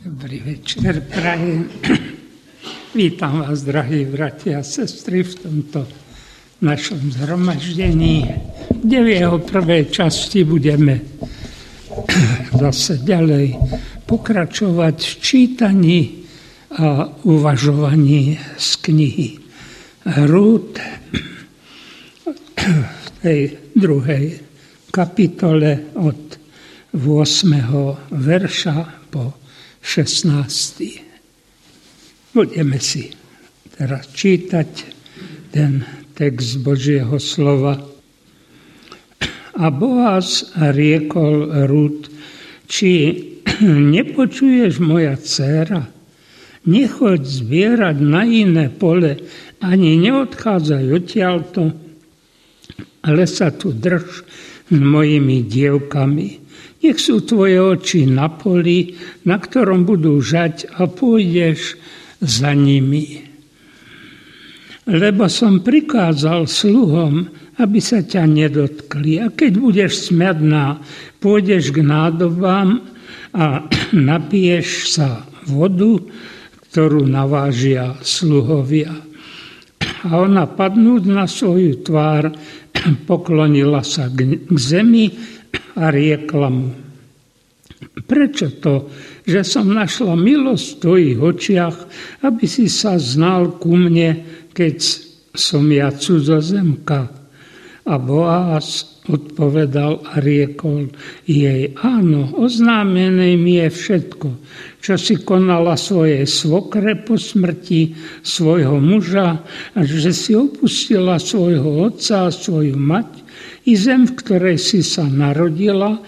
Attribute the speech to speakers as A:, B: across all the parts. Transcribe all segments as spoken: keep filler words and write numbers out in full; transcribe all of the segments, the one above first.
A: Dobrý večer, prajem. Vítam vás, drahí bratia a sestry, v tomto našom zhromaždení, kde v jeho prvej časti budeme zase ďalej pokračovať v čítaní a uvažovaní z knihy Rút v tej druhej kapitole od ôsmeho verša po šestnásty. Budeme si teraz čítať ten text Božieho slova. A Boaz riekol Rút, či nepočuješ, moja dcéra? Nechoď zbierať na iné pole, ani neodchádzaj odtiaľto, ale sa tu drž s mojimi dievkami. Nech sú tvoje oči na poli, na ktorom budú žať, a pôjdeš za nimi. Lebo som prikázal sluhom, aby sa ťa nedotkli. A keď budeš smedná, pôjdeš k nádobám a napiješ sa vodu, ktorú navážia sluhovia. A ona, padnúť na svoju tvár, poklonila sa k zemi a riekla mu: prečo to, že som našla milosť v tvojich očiach, aby si sa znal ku mne, keď som ja cudzozemka? A Boaz odpovedal a riekol jej: áno, oznámené mi je všetko, čo si konala svojej svokre po smrti svojho muža, a že si opustila svojho otca a svoju mať i zem, v ktorej si sa narodila,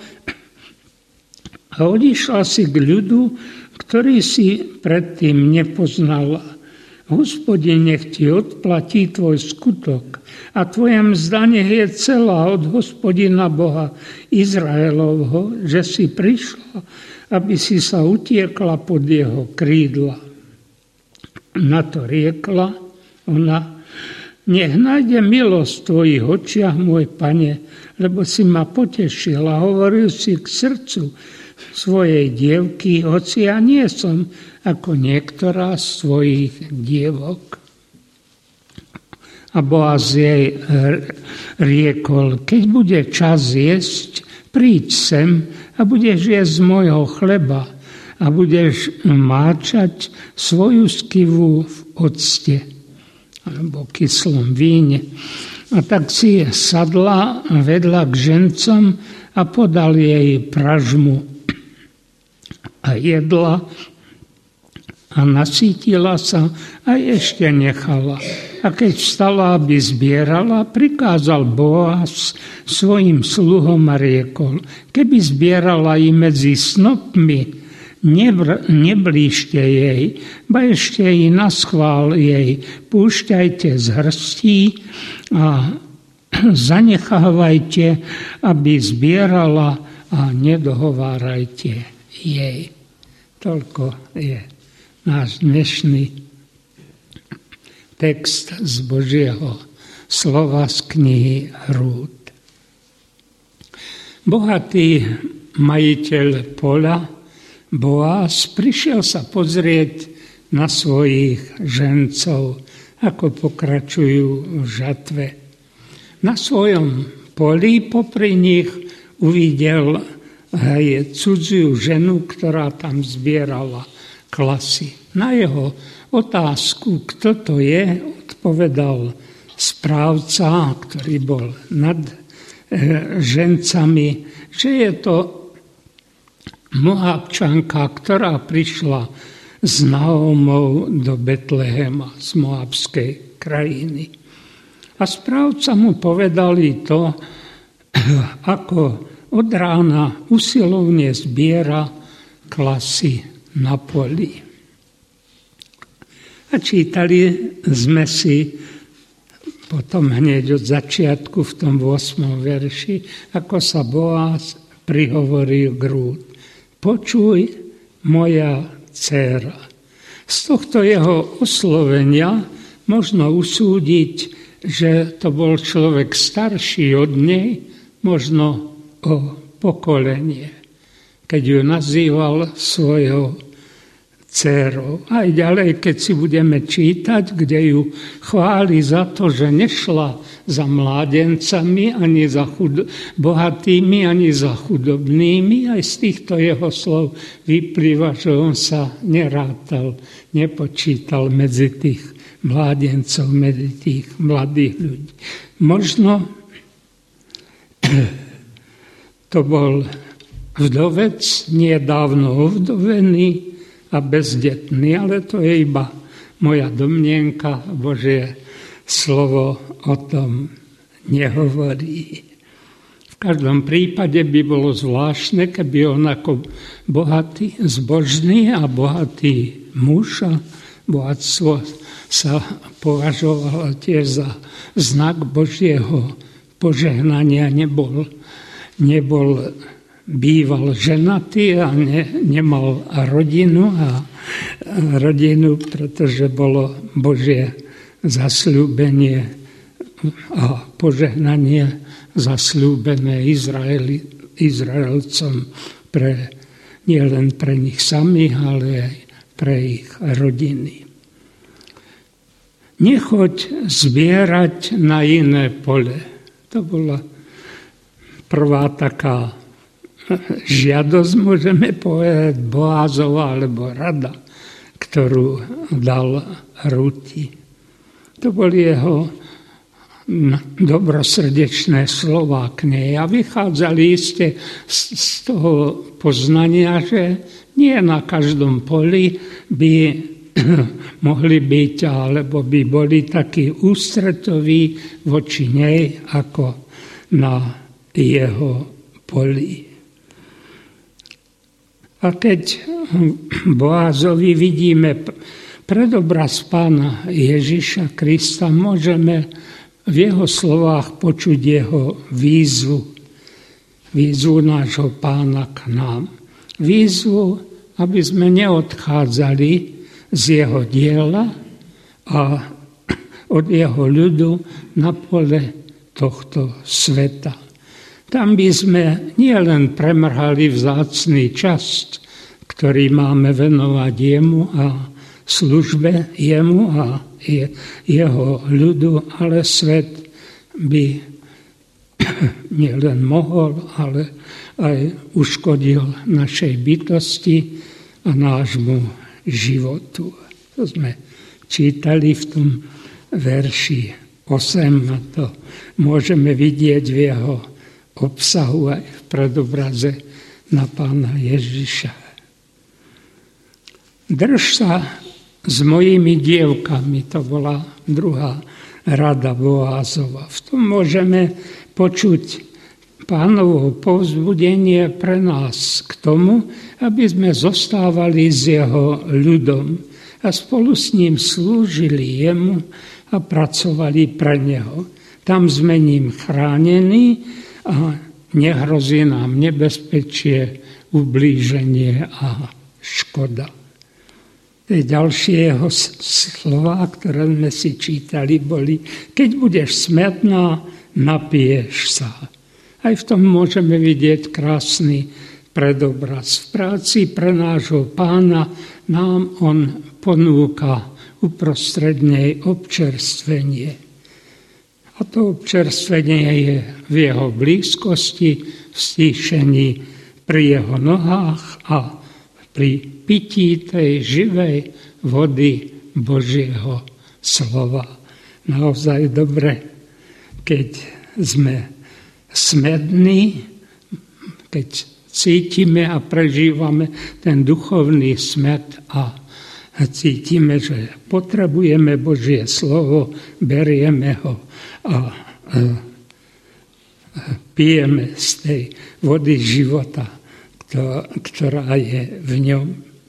A: a odišla si k ľudu, ktorý si predtým nepoznala. Hospodin, nech ti odplatí tvoj skutok a tvoja mzda nech je celá od Hospodina Boha Izraelovho, že si prišla, aby si sa utiekla pod jeho krídla. Na to riekla ona: nech nájde milosť v tvojich očiach, môj pane, lebo si ma potešil a hovoril si k srdcu svojej dievky, hoci ja nie som ako niektorá z svojich dievok. A Boaz jej riekol: keď bude čas jesť, príď sem a budeš jesť z môjho chleba a budeš máčať svoju skivu v octe alebo kyslom víne. A tak si sadla vedľa k žencom a podal jej pražmu a jedla a nasýtila sa a ešte nechala. A keď vstala, aby zbierala, prikázal Boaz svojim sluhom a riekol: keby zbierala i medzi snopmi, Nebr, neblížte jej, ba ešte i naschvál jej púšťajte z hrstí a zanechávajte, aby zbierala, a nedohovárajte jej. Toľko je náš dnešný text z Božieho slova z knihy Rút. Bohatý majiteľ pola Boaz prišiel sa pozrieť na svojich žencov, ako pokračujú v žatve. Na svojom poli popri nich uvidel aj cudziu ženu, ktorá tam zbierala klasy. Na jeho otázku, kto to je, odpovedal správca, ktorý bol nad žencami, že je to Moabčanka, ktorá prišla s Naomou do Betlehema z Moabskej krajiny. A správca mu povedali to, ako od rána usilovne zbiera klasy na poli. A čítali sme si potom hneď od začiatku v tom ôsmom verši, ako sa Boaz prihovoril k Rút: počuj, moja dcéra. Z tohto jeho oslovenia možno usúdiť, že to bol človek starší od nej, možno o pokolenie, keď ju nazýval svojou dcérou. Aj ďalej, keď si budeme čítať, kde ju chváli za to, že nešla za mládencami, ani za chud- bohatými, ani za chudobnými. Aj z týchto jeho slov vyplýva, že on sa nerátal, nepočítal medzi tých mládencov, medzi tých mladých ľudí. Možno to bol vdovec, nedávno ovdovený a bezdetný, ale to je iba moja domnienka, Božie slovo o tom nehovorí. V každom prípade by bolo zvláštne, keby on ako bohatý, zbožný a bohatý muž, a bohatstvo sa považovalo tiež za znak Božieho požehnania, nebol, nebol býval ženatý a ne, nemal rodinu, a rodinu, pretože bolo Božie zasľúbenie a požehnanie zasľúbené Izraeli, Izraelcom pre, nielen pre nich samých, ale aj pre ich rodiny. Nechoď zbierať na iné pole. To bola prvá taká žiadosť, môžeme povedať, Boázova alebo rada, ktorú dal Rúti. To boli jeho dobrosrdečné slová k nej a vychádzali iste z toho poznania, že nie na každom poli by mohli byť, alebo by boli takí ústretoví voči nej, ako na jeho poli. A keď Boázovi vidíme predobraz Pána Ježiša Krista, môžeme v jeho slovách počuť jeho výzvu. Výzvu nášho Pána k nám. Výzvu, aby sme neodchádzali z jeho diela a od jeho ľudu na pole tohto sveta. Tam by sme nielen premrhali vzácny čas, ktorý máme venovať jemu a službe jemu a jeho ľudu, ale svet by nielen mohol, ale aj uškodil našej bytosti a nášmu životu. To sme čítali v tom verši osem, a to môžeme vidieť v jeho obsahu aj v predobraze na Pána Ježiša. Drž sa s mojimi dievkami, to bola druhá rada Boázova. V tom môžeme počuť Pánovo povzbudenie pre nás k tomu, aby sme zostávali s jeho ľudom a spolu s ním slúžili jemu a pracovali pre neho. Tam sme ním chránení a nehrozí nám nebezpečie, ublíženie a škoda. Tie ďalšie jeho slová, ktoré sme si čítali, boli: keď budeš smedná, napiješ sa. Aj v tom môžeme vidieť krásny predobraz. V práci pre nášho Pána nám on ponúka uprostred nej občerstvenie. A to občerstvenie je v jeho blízkosti, v stíšení pri jeho nohách a pri pití tej živej vody Božieho slova. Naozaj dobre, keď sme smední, keď cítime a prežívame ten duchovný smäd a cítime, že potrebujeme Božie slovo, berieme ho a pijeme z tej vody života, ktorá je v ňom.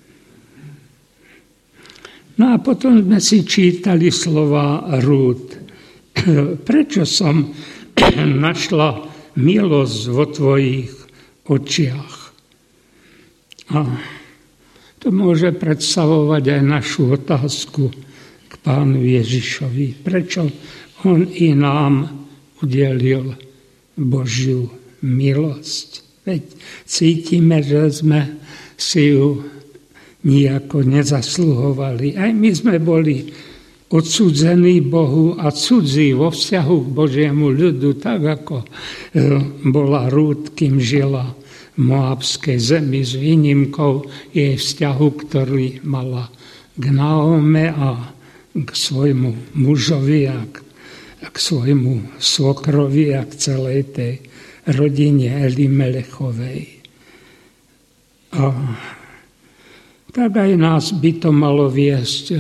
A: No a potom sme si čítali slova Rút. Prečo som našla milosť vo tvojich očiach? A to môže predstavovať aj našu otázku k Pánu Ježišovi. Prečo on i nám udelil Božiu milosť? Veď cítime, že sme si ju nijako nezasluhovali. Aj my sme boli odsudzení Bohu a cudzí vo vzťahu k Božiemu ľudu, tak ako bola Rút, kým žila v Moabskej zemi, s výnimkou jej vzťahu, ktorý mala k Naome a k svojmu mužovi a k, a k svojmu svokrovi a k celej tej rodine Elimelechovej. A tak aj nás by to malo viesť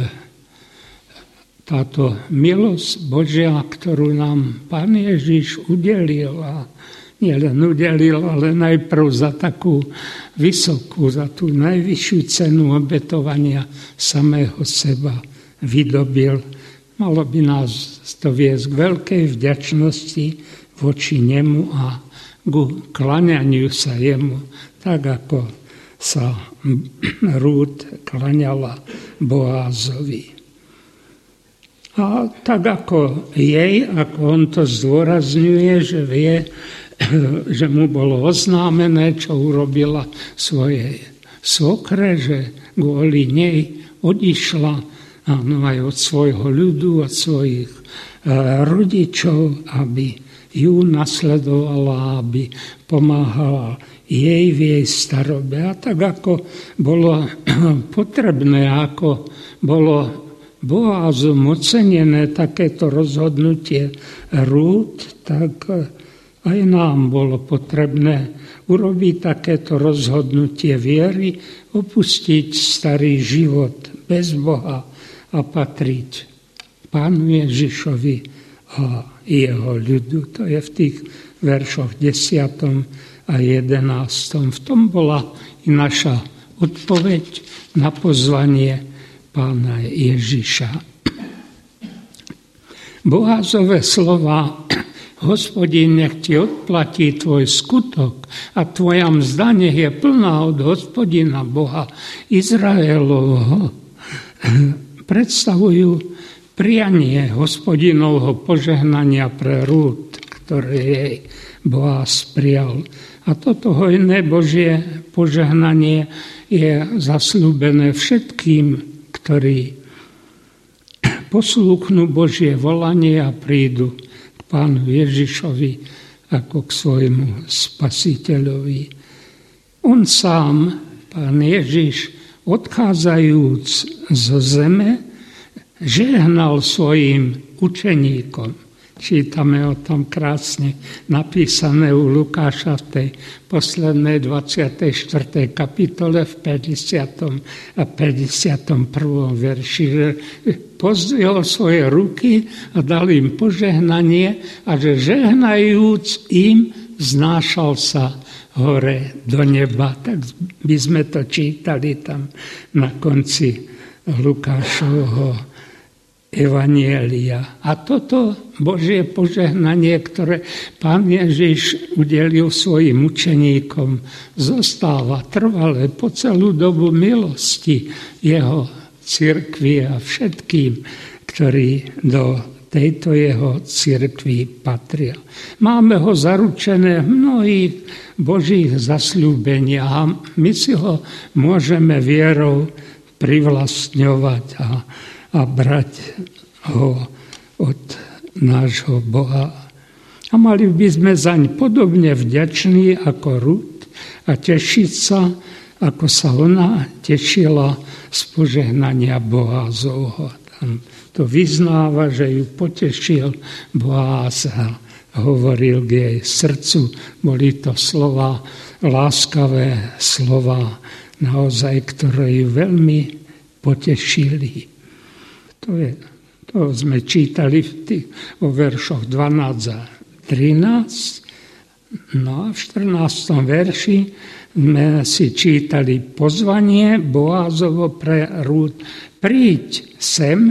A: táto milosť Božia, ktorú nám Pán Ježiš udelil, a nielen udelil, ale najprv za takú vysokú, za tú najvyššiu cenu obetovania samého seba vydobil. Malo by nás to viesť k veľkej vďačnosti voči nemu a ku klaňaniu sa jemu, tak ako sa Rút klaňala Boázovi. A tak ako jej, ako on to zdôrazňuje, že vie, že mu bolo oznámené, čo urobila svojej svokre, že kvôli nej odišla áno, aj od svojho ľudu, od svojich e, rodičov, aby ju nasledovala, aby pomáhala jej v jej starobe. A tak ako bolo potrebné, ako bolo Boázom ocenené takéto rozhodnutie Rút, tak aj nám bolo potrebné urobiť takéto rozhodnutie viery, opustiť starý život bez Boha a patriť Pánu Ježišovi a jeho ľudu. To je v tých veršoch desiatom a jedenástom. V tom bola i naša odpoveď na pozvanie Pána Ježiša. Boázové slova: Hospodin, nech ti odplatí tvoj skutok a tvoja mzda nech je plná od Hospodina Boha Izraelovho, predstavujú prianie Hospodinovho požehnania pre Rút, ktoré jej Boáz prijal. A toto hojné Božie požehnanie je zasľúbené všetkým, ktorí poslúchnú Božie volanie a prídu k Pánu Ježišovi ako k svojmu Spasiteľovi. On sám, Pán Ježiš, odchádzajúc zo zeme, žehnal svojim učeníkom. Čítame o tom krásne napísané u Lukáša v tej poslednej dvadsiatej štvrtej kapitole v päťdesiatom a päťdesiatom prvom verši, že pozdvihol svoje ruky a dal im požehnanie a že žehnajúc im vznášal sa hore do neba. Tak by sme to čítali tam na konci Lukášovho Evanjelia. A toto Božie požehnanie, ktoré Pán Ježiš udelil svojim učeníkom, zostáva trvale po celú dobu milosti jeho cirkvi a všetkým, ktorí do tejto jeho cirkvi patria. Máme ho zaručené v mnohých Božích zasľúbeniach a my si ho môžeme vierou privlastňovať a a brať ho od nášho Boha. A mali by sme zaň podobne vďační ako Rút a tešiť sa, ako sa ona tešila z požehnania Boázovho. Tam to vyznáva, že ju potešil Boáz a hovoril k jej srdcu. Boli to slova, láskavé slova, naozaj, ktoré ju veľmi potešili. To, je, to sme čítali v tých, vo veršoch dvanásť a trinásť. No a v štrnástom verši sme si čítali pozvanie Boázovo pre Rút. Príď sem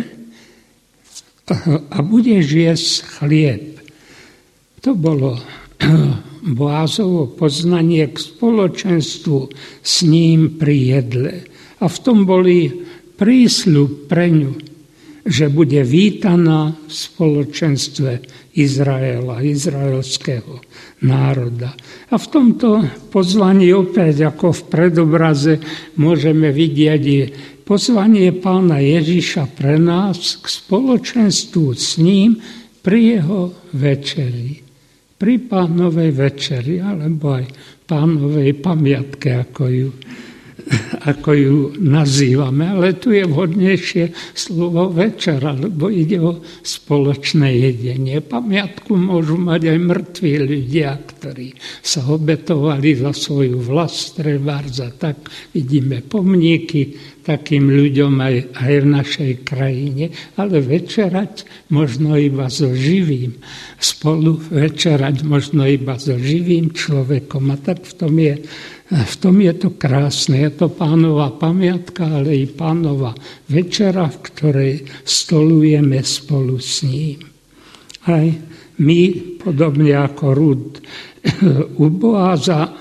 A: a budeš jesť chlieb. To bolo Boázovo poznanie k spoločenstvu s ním pri jedle. A v tom boli prísľub pre ňu, že bude vítaná v spoločenstve Izraela, izraelského národa. A v tomto pozvaní opäť ako v predobraze môžeme vidieť i pozvanie Pána Ježiša pre nás k spoločenstvu s ním pri jeho večeri. Pri Pánovej večeri, alebo aj Pánovej pamiatke, ako ju ako ju nazývame, ale tu je vhodnejšie slovo večera, lebo ide o spoločné jedenie. Pamiatku môžu mať aj mŕtvi ľudia, ktorí sa obetovali za svoju vlast, trebárs, a tak vidíme pomníky takým ľuďom aj, aj v našej krajine, ale večerať možno iba so živým, spolu večerať možno iba so živým človekom, a tak v tom je V tom je to krásne, je to Pánova pamiatka, ale i Pánova večera, v ktorej stolujeme spolu s ním. Aj my, podobne ako Rút u Boáza,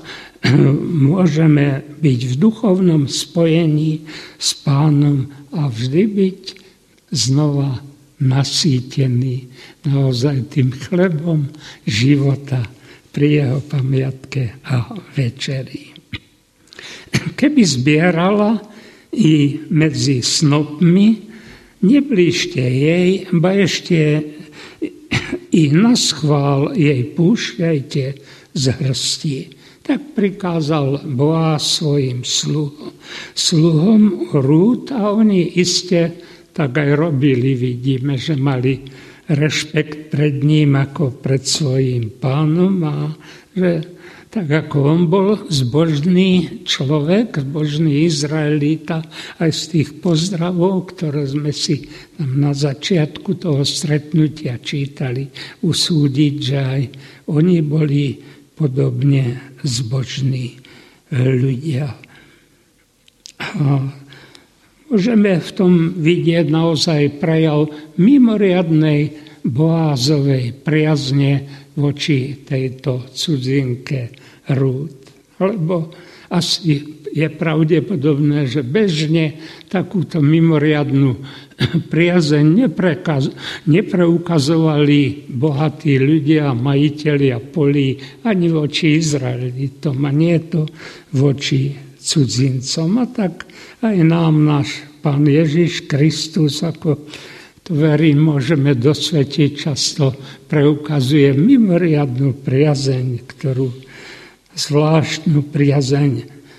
A: môžeme byť v duchovnom spojení s Pánom a vždy byť znova nasýtený naozaj tým chlebom života pri jeho pamiatke a večeri. Keby zbierala i medzi snopmi, neblížte jej, ba ešte i naschvál jej púšťajte z hrsti. Tak prikázal Boáz svojim sluhom, sluhom Rút, a oni iste tak aj robili. Vidíme, že mali rešpekt pred ním ako pred svojím pánom, a že tak ako on bol zbožný človek, zbožný Izraelita, aj z tých pozdravov, ktoré sme si tam na začiatku toho stretnutia čítali, usúdiť, že aj oni boli podobne zbožní ľudia. A môžeme v tom vidieť naozaj prejav mimoriadnej Boázovej priazne voči tejto cudzinke Rút. Lebo asi je pravdepodobné, že bežne takúto mimoriadnu priazeň nepreukazovali bohatí ľudia, majitelia polí ani voči Izraelitom, a nie to voči cudzincom. A tak aj nám náš Pán Ježiš Kristus, ako to verím, môžeme dosvetiť, často preukazuje mimoriadnu priazeň, ktorú zvláštnu priazeň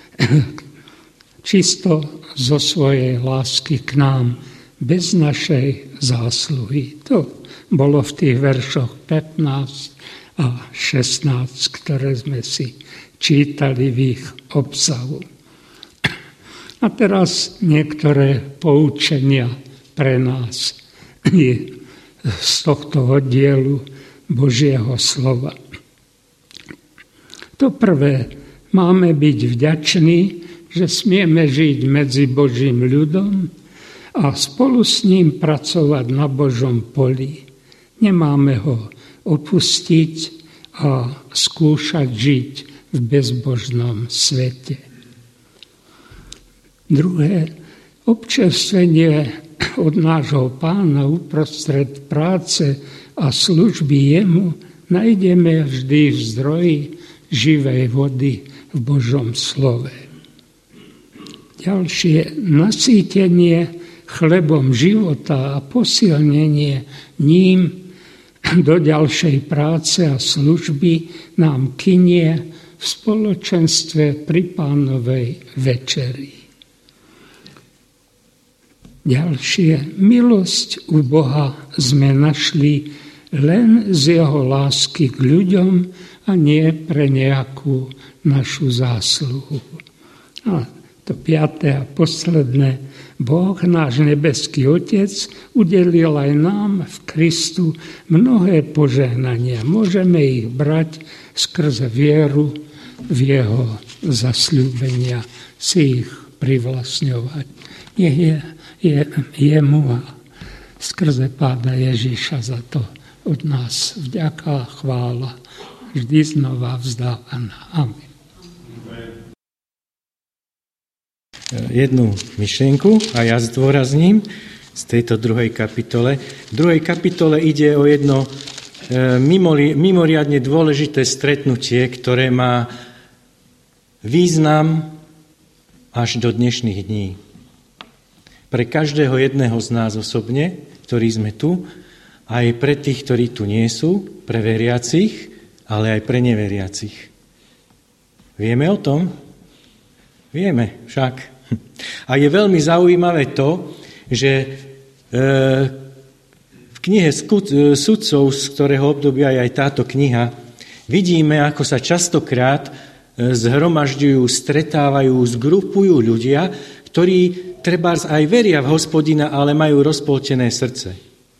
A: čisto zo svojej lásky k nám, bez našej zásluhy. To bolo v tých veršoch pätnásť a šestnásť, ktoré sme si čítali v ich obsahu. A teraz niektoré poučenia pre nás z tohto oddielu Božieho slova. To prvé, máme byť vďační, že smieme žiť medzi Božím ľudom a spolu s ním pracovať na Božom poli. Nemáme ho opustiť a skúšať žiť v bezbožnom svete. Druhé, občerstvenie od nášho Pána uprostred práce a služby jemu nájdeme vždy v zdroji živej vody v Božom slove. Ďalšie, nasýtenie chlebom života a posilnenie ním do ďalšej práce a služby nám kynie v spoločenstve pri Pánovej večeri. Ďalšie, milosť u Boha sme našli len z jeho lásky k ľuďom a nie pre nejakú našu zásluhu. A to piaté a posledné, Boh, náš nebeský Otec, udelil aj nám v Kristu mnohé požehnania. Môžeme ich brať skrze vieru v jeho zasľúbenia, si ich privlastňovať. Nech je Je, jemu a skrze Pána Ježiša za to od nás vďaka a chvála vždy znova vzdávaná. Amen.
B: Jednu myšlienku a ja zdôrazním. z tejto druhej kapitole. V druhej kapitole ide o jedno mimoriadne dôležité stretnutie, ktoré má význam až do dnešných dní. Pre každého jedného z nás osobne, ktorí sme tu, aj pre tých, ktorí tu nie sú, pre veriacich, ale aj pre neveriacich. Vieme o tom? Vieme však. A je veľmi zaujímavé to, že e, v knihe Sudcov, z ktorého obdobia je aj táto kniha, vidíme, ako sa častokrát zhromažďujú, stretávajú, zgrupujú ľudia, ktorí trebárs aj veria v Hospodina, ale majú rozpoltené srdce.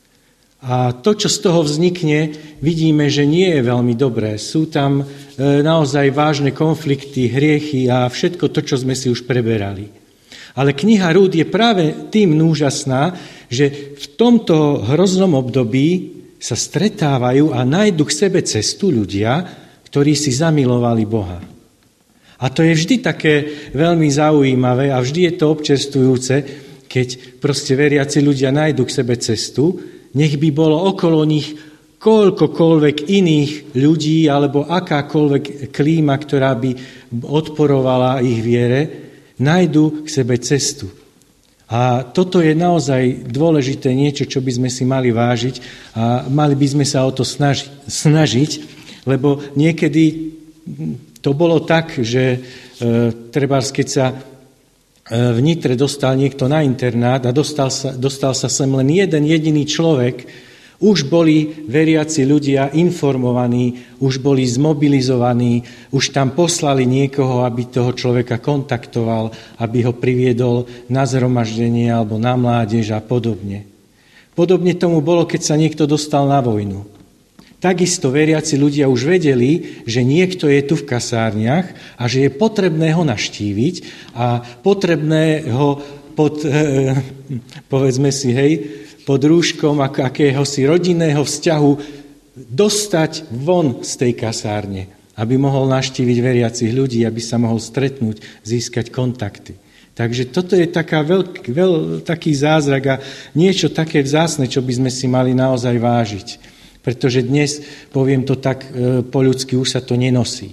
B: A to, čo z toho vznikne, vidíme, že nie je veľmi dobré. Sú tam naozaj vážne konflikty, hriechy a všetko to, čo sme si už preberali. Ale kniha Rút je práve tým úžasná, že v tomto hroznom období sa stretávajú a nájdu k sebe cestu ľudia, ktorí si zamilovali Boha. A to je vždy také veľmi zaujímavé a vždy je to občerstvujúce, keď proste veriaci ľudia nájdu k sebe cestu, nech by bolo okolo nich koľkokoľvek iných ľudí alebo akákoľvek klíma, ktorá by odporovala ich viere, nájdu k sebe cestu. A toto je naozaj dôležité niečo, čo by sme si mali vážiť a mali by sme sa o to snažiť, snažiť lebo niekedy to bolo tak, že e, trebárs, keď sa e, v Nitre dostal niekto na internát a dostal sa, dostal sa sem len jeden jediný človek, už boli veriaci ľudia informovaní, už boli zmobilizovaní, už tam poslali niekoho, aby toho človeka kontaktoval, aby ho priviedol na zhromaždenie alebo na mládež a podobne. Podobne tomu bolo, keď sa niekto dostal na vojnu. Takisto veriaci ľudia už vedeli, že niekto je tu v kasárniach a že je potrebné ho navštíviť a potrebné ho pod, povedzme si, hej, pod rúškom akéhosi rodinného vzťahu dostať von z tej kasárne, aby mohol navštíviť veriacich ľudí, aby sa mohol stretnúť, získať kontakty. Takže toto je taká veľk, veľ, taký zázrak a niečo také vzácne, čo by sme si mali naozaj vážiť. Pretože dnes, poviem to tak po ľudsky, už sa to nenosí.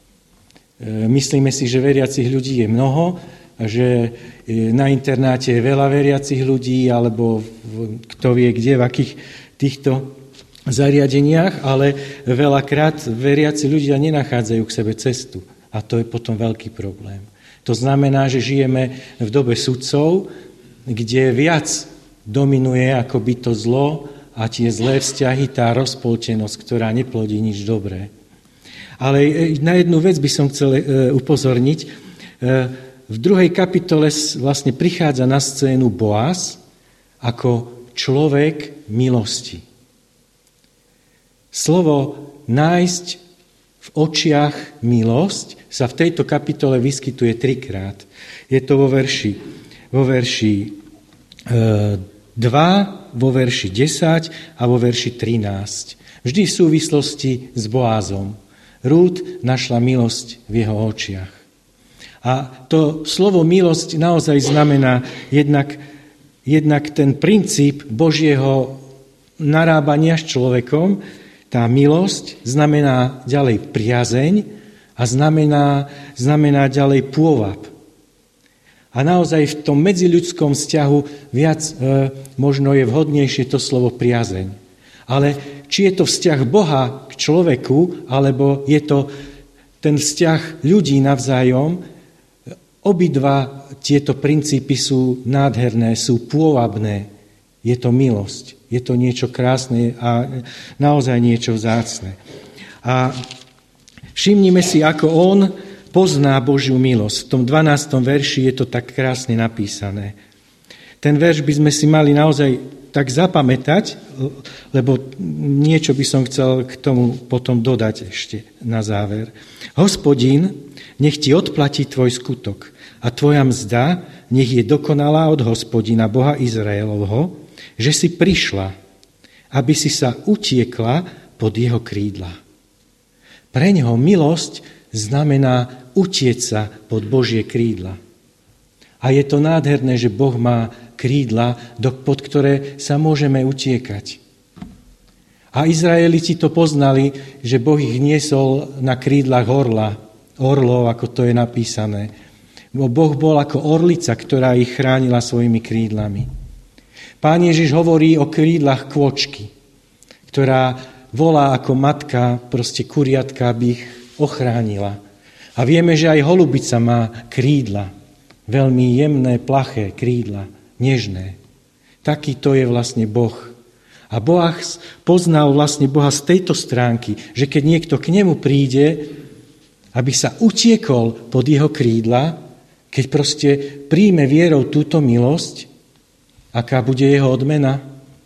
B: Myslíme si, že veriacich ľudí je mnoho, že na internáte je veľa veriacich ľudí, alebo kto vie kde, v akých týchto zariadeniach, ale veľakrát veriaci ľudia nenachádzajú k sebe cestu. A to je potom veľký problém. To znamená, že žijeme v dobe sudcov, kde viac dominuje akoby to zlo a tie zlé vzťahy, tá rozpoltenosť, ktorá neplodí nič dobré. Ale na jednu vec by som chcel upozorniť. V druhej kapitole vlastne prichádza na scénu Boaz ako človek milosti. Slovo nájsť v očiach milosť sa v tejto kapitole vyskytuje trikrát. Je to vo verši, vo verši e, dva, vo verši desať a vo verši trinásť. Vždy v súvislosti s Boázom. Rút našla milosť v jeho očiach. A to slovo milosť naozaj znamená jednak, jednak ten princíp Božieho narábania s človekom. Tá milosť znamená ďalej priazeň a znamená, znamená ďalej pôvab. A naozaj v tom medziľudskom vzťahu viac e, možno je vhodnejšie to slovo priazeň. Ale či je to vzťah Boha k človeku, alebo je to ten vzťah ľudí navzájom, obidva tieto princípy sú nádherné, sú pôvabné. Je to milosť, je to niečo krásne a naozaj niečo vzácne. A všimnime si, ako on pozná Božiu milosť. V tom dvanástom verši je to tak krásne napísané. Ten verš by sme si mali naozaj tak zapamätať, lebo niečo by som chcel k tomu potom dodať ešte na záver. Hospodín, nech ti odplatí tvoj skutok a tvoja mzda nech je dokonalá od Hospodina Boha Izraelovho, že si prišla, aby si sa utiekla pod jeho krídla. Pre neho milosť znamená utieť sa pod Božie krídla. A je to nádherné, že Boh má krídla, pod ktoré sa môžeme utiekať. A Izraeliti to poznali, že Boh ich niesol na krídlach orla, orlov, ako to je napísané. Boh bol ako orlica, ktorá ich chránila svojimi krídlami. Pán Ježiš hovorí o krídlach kôčky, ktorá volá ako matka proste kuriatka, aby ich ochránila. A vieme, že aj holubica má krídla, veľmi jemné, plaché krídla, nežné. Taký to je vlastne Boh. A Boaz poznal vlastne Boha z tejto stránky, že keď niekto k nemu príde, aby sa utiekol pod jeho krídla, keď proste príjme vierou túto milosť, aká bude jeho odmena?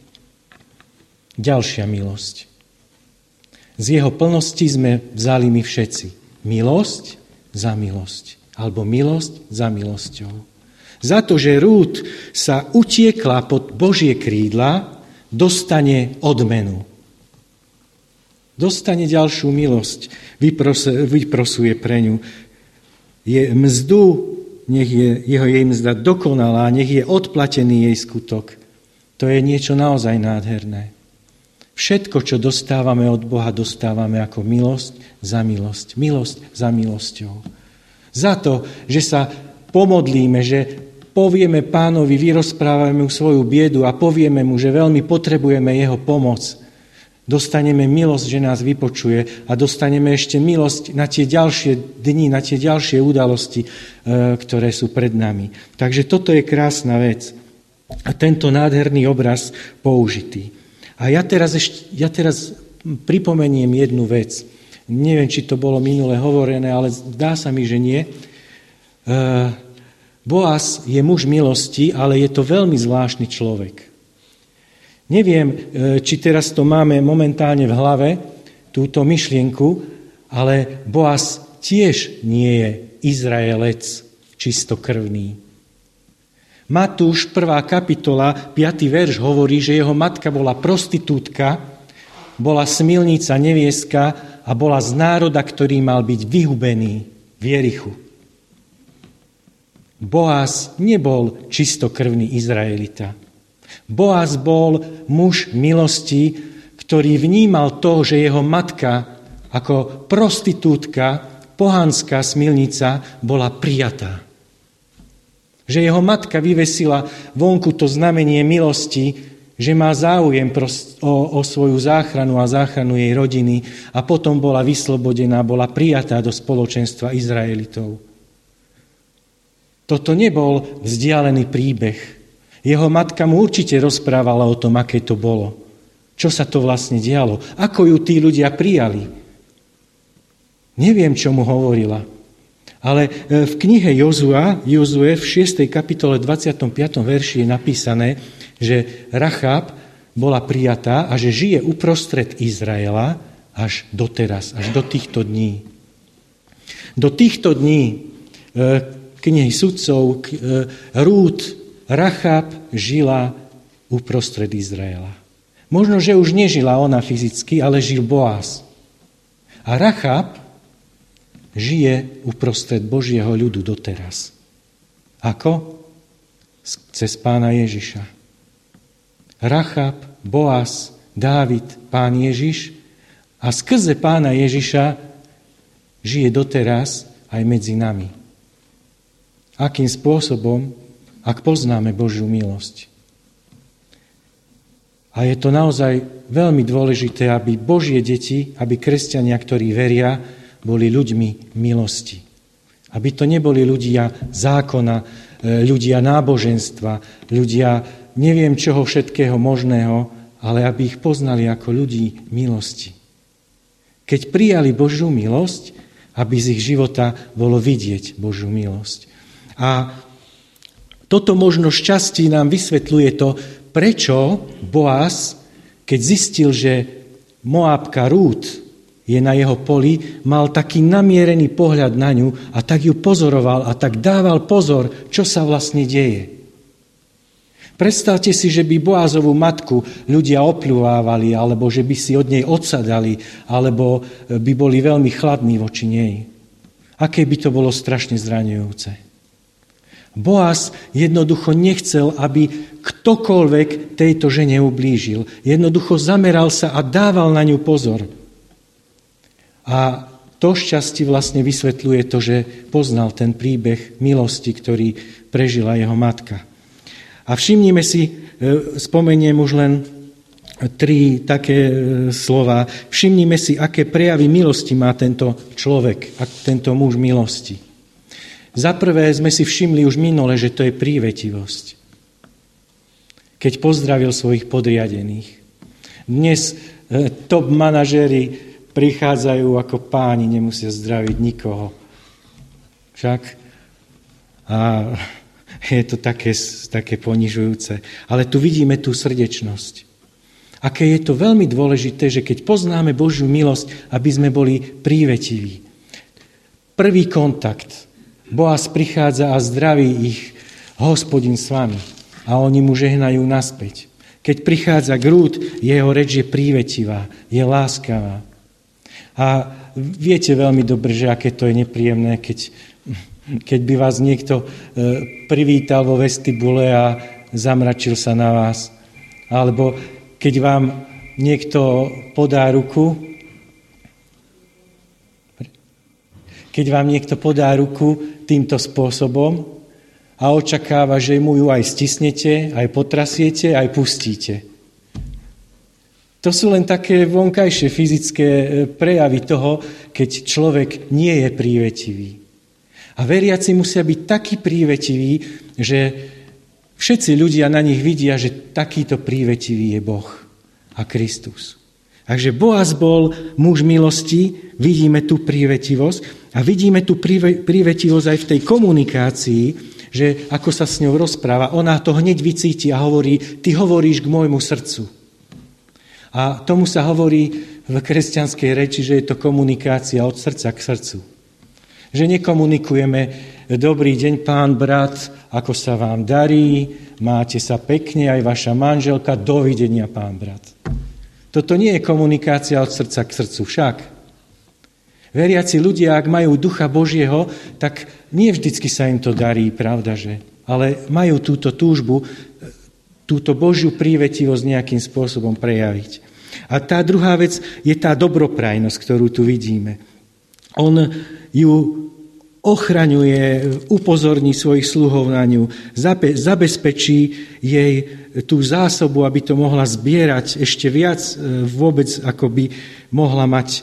B: Ďalšia milosť. Z jeho plnosti sme vzali my všetci. Milosť za milosť. Alebo milosť za milosťou. Za to, že Rút sa utiekla pod Božie krídla, dostane odmenu. Dostane ďalšiu milosť. Vyprosuje pre ňu. Je mzdu, nech je jeho jej mzda dokonalá, nech je odplatený jej skutok. To je niečo naozaj nádherné. Všetko, čo dostávame od Boha, dostávame ako milosť za milosť. Milosť za milosťou. Za to, že sa pomodlíme, že povieme Pánovi, vyrozprávame mu svoju biedu a povieme mu, že veľmi potrebujeme jeho pomoc. Dostaneme milosť, že nás vypočuje a dostaneme ešte milosť na tie ďalšie dni, na tie ďalšie udalosti, ktoré sú pred nami. Takže toto je krásna vec. A tento nádherný obraz použitý. A ja teraz, ešte, ja teraz pripomeniem jednu vec. Neviem, či to bolo minule hovorené, ale zdá sa mi, že nie. Boaz je muž milosti, ale je to veľmi zvláštny človek. Neviem, či teraz to máme momentálne v hlave, túto myšlienku, ale Boaz tiež nie je Izraelec čistokrvný. Matúš, prvá kapitola, piaty verš hovorí, že jeho matka bola prostitútka, bola smilnica, nevieska a bola z národa, ktorý mal byť vyhubený v Jerichu. Boaz nebol čistokrvný Izraelita. Boaz bol muž milosti, ktorý vnímal to, že jeho matka ako prostitútka, pohanská smilnica, bola prijatá. Že jeho matka vyvesila vonku to znamenie milosti, že má záujem o, o svoju záchranu a záchranu jej rodiny a potom bola vyslobodená, bola prijatá do spoločenstva Izraelitov. Toto nebol vzdialený príbeh. Jeho matka mu určite rozprávala o tom, aké to bolo. Čo sa to vlastne dialo. Ako ju tí ľudia prijali. Neviem, čo mu hovorila. Ale v knihe Jozua, Jozue v šiestej kapitole dvadsiatom piatom verši je napísané, že Rachab bola prijatá a že žije uprostred Izraela až doteraz, až do týchto dní. Do týchto dní knihy sudcov Rút Rachab žila uprostred Izraela. Možno, že už nežila ona fyzicky, ale žil Boaz. A Rachab žije uprostred Božieho ľudu doteraz. Ako? Cez Pána Ježiša. Rachab, Boaz, Dávid, Pán Ježiš a skrze Pána Ježiša žije doteraz aj medzi nami. Akým spôsobom? Ak poznáme Božiu milosť. A je to naozaj veľmi dôležité, aby Božie deti, aby kresťania, ktorí veria, boli ľuďmi milosti. Aby to neboli ľudia zákona, ľudia náboženstva, ľudia neviem čoho všetkého možného, ale aby ich poznali ako ľudí milosti. Keď prijali Božiu milosť, aby z ich života bolo vidieť Božiu milosť. A toto možno šťastí nám vysvetľuje to, prečo Boaz, keď zistil, že Moábka Rút je na jeho poli, mal taký namierený pohľad na ňu a tak ju pozoroval a tak dával pozor, čo sa vlastne deje. Predstavte si, že by Boázovú matku ľudia opľuvávali, alebo že by si od nej odsadali, alebo by boli veľmi chladní voči nej. Aké by to bolo strašne zraňujúce. Boaz jednoducho nechcel, aby ktokoľvek tejto žene ublížil. Jednoducho zameral sa a dával na ňu pozor. A to šťastie vlastne vysvetľuje to, že poznal ten príbeh milosti, ktorý prežila jeho matka. A všimnime si, spomeniem už len tri také slova. Všimnime si, aké prejavy milosti má tento človek, tento muž milosti. Za prvé sme si všimli už minule, že to je prívetivosť. Keď pozdravil svojich podriadených. Dnes top manažéri prichádzajú ako páni, nemusia zdraviť nikoho. Však? A je to také, také ponižujúce. Ale tu vidíme tú srdečnosť. Aké je to veľmi dôležité, že keď poznáme Božiu milosť, aby sme boli prívetiví. Prvý kontakt. Boaz prichádza a zdraví ich, Hospodin s vami. A oni mu žehnajú naspäť. Keď prichádza k Rút, jeho reč je prívetivá, je láskavá. A viete veľmi dobre, že aké to je nepríjemné, keď, keď by vás niekto privítal vo vestibule a zamračil sa na vás. Alebo keď vám niekto podá ruku, keď vám niekto podá ruku týmto spôsobom a očakáva, že mu ju aj stisnete, aj potrasiete, aj pustíte. To sú len také vonkajšie fyzické prejavy toho, keď človek nie je prívetivý. A veriaci musia byť takí prívetiví, že všetci ľudia na nich vidia, že takýto prívetivý je Boh a Kristus. Takže Boaz bol muž milosti, vidíme tú prívetivosť a vidíme tú prívetivosť aj v tej komunikácii, že ako sa s ňou rozpráva, ona to hneď vycíti a hovorí, ty hovoríš k môjmu srdcu. A tomu sa hovorí v kresťanskej reči, že je to komunikácia od srdca k srdcu. Že nekomunikujeme, dobrý deň, pán, brat, ako sa vám darí, máte sa pekne, aj vaša manželka, dovidenia, pán, brat. Toto nie je komunikácia od srdca k srdcu však. Veriaci ľudia, ak majú Ducha Božieho, tak nie vždycky sa im to darí, pravdaže, ale majú túto túžbu, túto Božiu prívetivosť nejakým spôsobom prejaviť. A tá druhá vec je tá dobroprajnosť, ktorú tu vidíme. On ju ochraňuje, upozorní svojich sluhov na ňu, zabezpečí jej tú zásobu, aby to mohla zbierať ešte viac vôbec, ako by mohla mať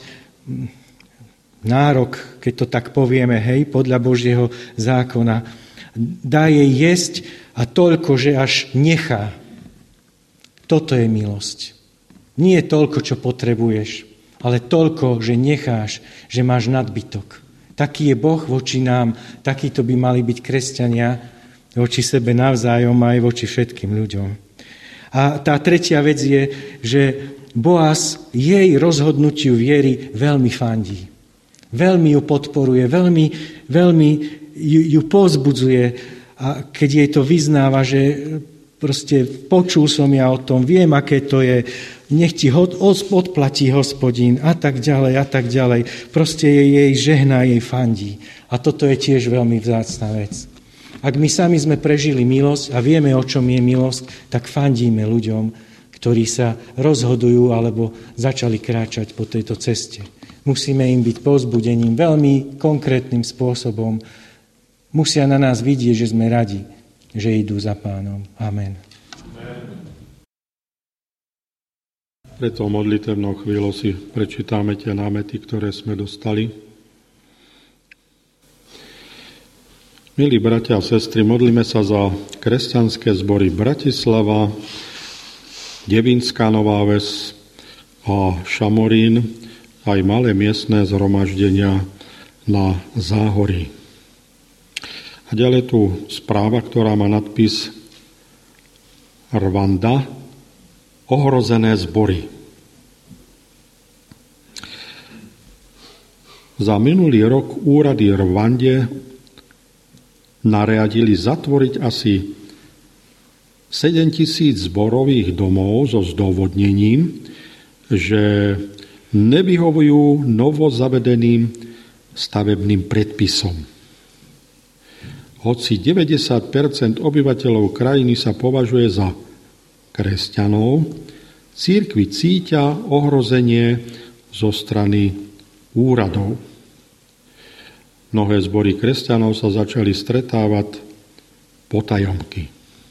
B: nárok, keď to tak povieme, hej, podľa Božieho zákona. Dá jej jesť a toľko, že až nechá. Toto je milosť. Nie je toľko, čo potrebuješ, ale toľko, že necháš, že máš nadbytok. Taký je Boh voči nám, takíto by mali byť kresťania voči sebe navzájom aj voči všetkým ľuďom. A tá tretia vec je, že Boaz jej rozhodnutiu viery veľmi fandí. Veľmi ju podporuje, veľmi, veľmi ju, ju povzbudzuje. A keď jej to vyznáva, že proste počul som ja o tom, viem, aké to je, nech ti odplatí Hospodín a tak ďalej a tak ďalej. Proste jej, jej žehná, jej fandí. A toto je tiež veľmi vzácna vec. Ak my sami sme prežili milosť a vieme, o čom je milosť, tak fandíme ľuďom, ktorí sa rozhodujú alebo začali kráčať po tejto ceste. Musíme im byť povzbudením veľmi konkrétnym spôsobom. Musia na nás vidieť, že sme radi, že idú za Pánom. Amen.
C: Preto modlitebnou chvíľou si prečítame tie námety, ktoré sme dostali. Milí bratia a sestry, modlíme sa za kresťanské zbory Bratislava, Devinská Nová Ves a Šamorín, aj malé miestne zhromaždenia na Záhorí. A ďalej tu správa, ktorá má nadpis Rwanda, ohrozené zbory. Za minulý rok úrady Rwande nariadili zatvoriť asi sedemtisíc zborových domov so zdôvodnením, že nevyhovujú novozavedeným stavebným predpisom. Hoci deväťdesiat percent obyvateľov krajiny sa považuje za kresťanov, cirkvi cítia ohrozenie zo strany úradov. Mnohé zbory kresťanov sa začali stretávať potajomky.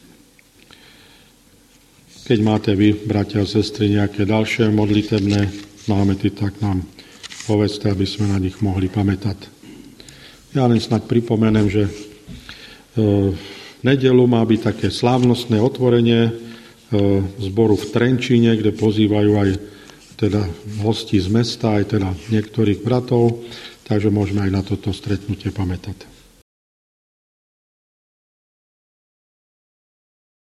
C: Keď máte vy, bratia a sestry, nejaké ďalšie modlitebné námety, tak nám povedzte, aby sme na nich mohli pamätať. Ja len snad pripomenem, že v nedeľu má byť také slávnostné otvorenie zboru v Trenčíne, kde pozývajú aj teda hostí z mesta, aj teda niektorých bratov, takže môžeme aj na toto stretnutie pamätať.